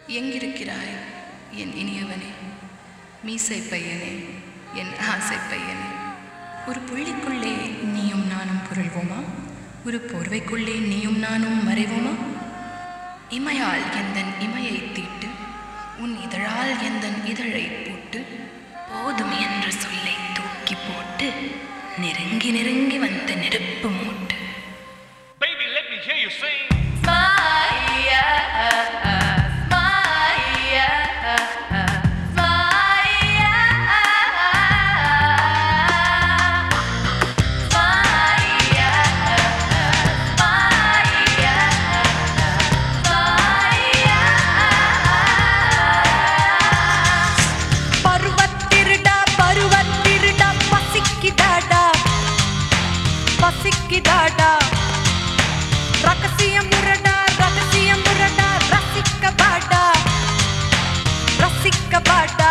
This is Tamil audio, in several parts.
எங்கிருக்கிறாய் என் இனியவனே, மீசை பையனே, என் ஆசை பையனே? ஒரு புள்ளிக்குள்ளே நீயும் நானும் புரள்வோமா? ஒரு போர்வைக்குள்ளே நீயும் நானும் மறைவோமா? இமையால் எந்தன் இமையை தீட்டு, உன் இதழால் எந்தன் இதழை போட்டு, போதும் என்ற சொல்லை தூக்கி போட்டு, நெருங்கி நெருங்கி வந்த நெருப்பு மூட்டு. Baby, let me hear you sing. பசிக்குதாடா ரகசியம் முரடா, ரகசியம் முரடா, ரசிக்கபாடா, ரசிக்கபாடா,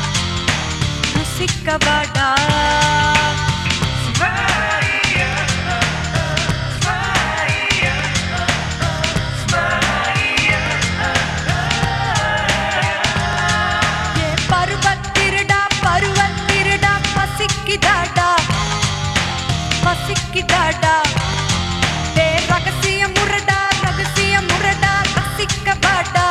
ரசிக்கபாடா. பருவத்திருடா பருவத்திருடா, பசிக்குதாடா பசிக்குதாடா, ரகசியம் முரடா, ரகசியம் முரடா, ரசிக்கபாடா,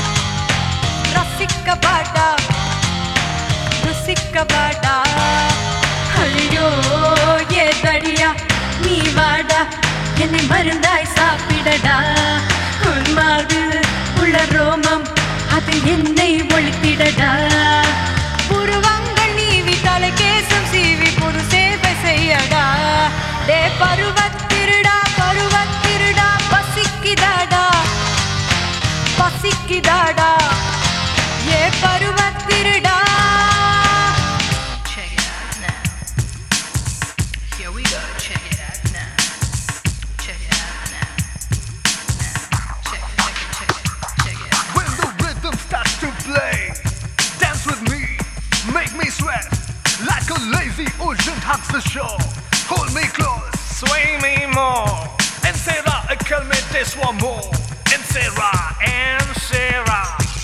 ரசிக்கபாடா, ருசிக்கபாடா. ஐயோ ஏ தடியா நீ வாடா, என்னை மருந்தாய் சாப்பிடடா. உன் மார்பில் உள்ள ரோமம் அது என்னை ஒழித்திடடா. புருவங்கள் நீவி தலை கேசம் சீவி புது சேவை செய்யடா. டே பருவத்திருடா பருவத்திருடா, பசிக்குதாடா பசிக்குதாடா, ஏ பருவத்திருடா. Check it out now. Here we go. Check it out now. Check it out now. Check it out. When the rhythm starts to play, dance with me, make me sweat like a lazy ocean hugs the shore. Hold me close, sway me more, and Sarah, calmate one more, and Sarah, and Sarah.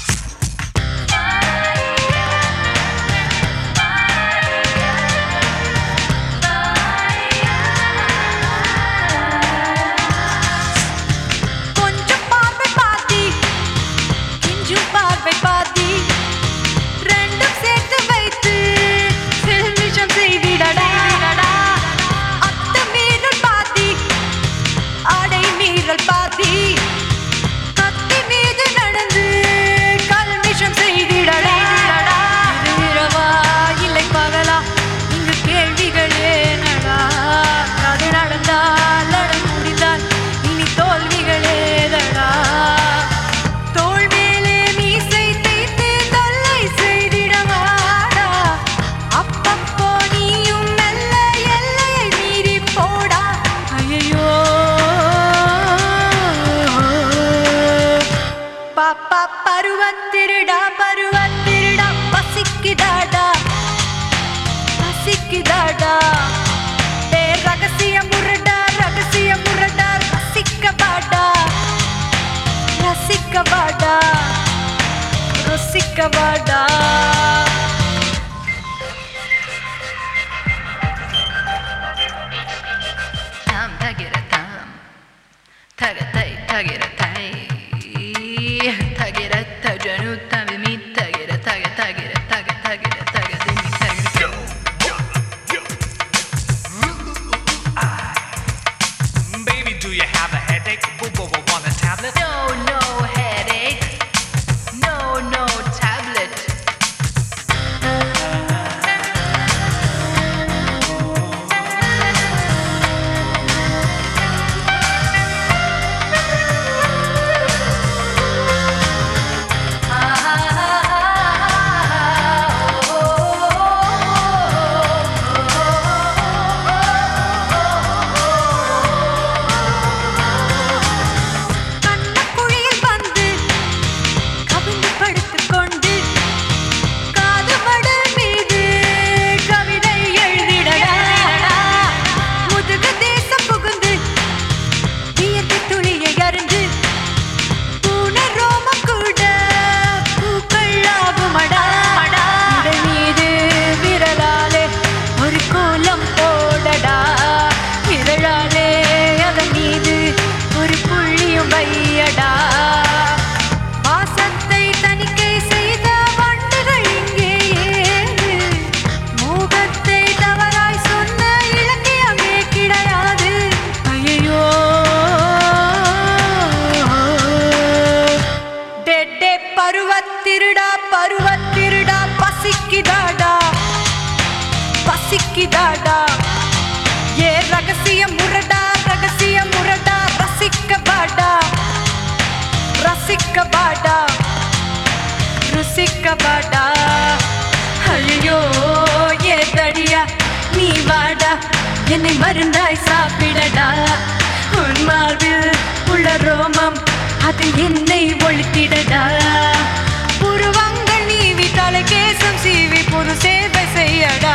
கொஞ்சம் பார்வை பாதி, கொஞ்சம் பார்வை பாதி, ரெண்டும் சேர்த்து வைத்து செல்மிஷம் செய்திடடா. அத்துமீறல் பாதி, ஆடை மீறல் பாதி, கத்தி மீது நடந்து கல்மிஷம் செய்திடடா. இது இரவா இல்லை பகலா, இங்கு கேள்விகளே நடா. அது நடந்தால் நட முடிந்தால் இனி தோல்விகளேதடா. தோள் மேலே மீசை தேய்த்து தொல்லை செய்திடவாடா. அப்பப்போ நீயும் மெல்ல எல்லையை மீறி போடா. ஐயோ பாப்பா பருவத்திருடா பருவத்திருடா, பசிக்குதாடா பசிக்குதாடா, ரகசியம் முரடா, ரகசியம் முரடா, ரசிக்கபாடா, ரசிக்கபாடா, ருசிக்கபாடா. Tam tagira tam, tagatai tagira tai, tagira tajanu tamimi tagira taga tagira taga tagira taga dimi tagira. Baby, do you have a headache? Want a tablet? No headache, no tablet. பசிக்குதாடா ஏ ரகசிய முரடா ரசிக்க வாடா ருசிக்க வாடா ஐயோ ஏ தடியா நீ வாடா என்னை மருந்தாய் சாப்பிடடா உன் மார்பில் உள்ள ரோமம் அது என்னை ஒழித்திடடா புருவங்கள் நீவி தலைகேசம் சீவி புது சேவை செய்யடா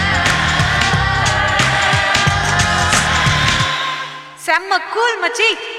செம்ம கூல் மச்சி.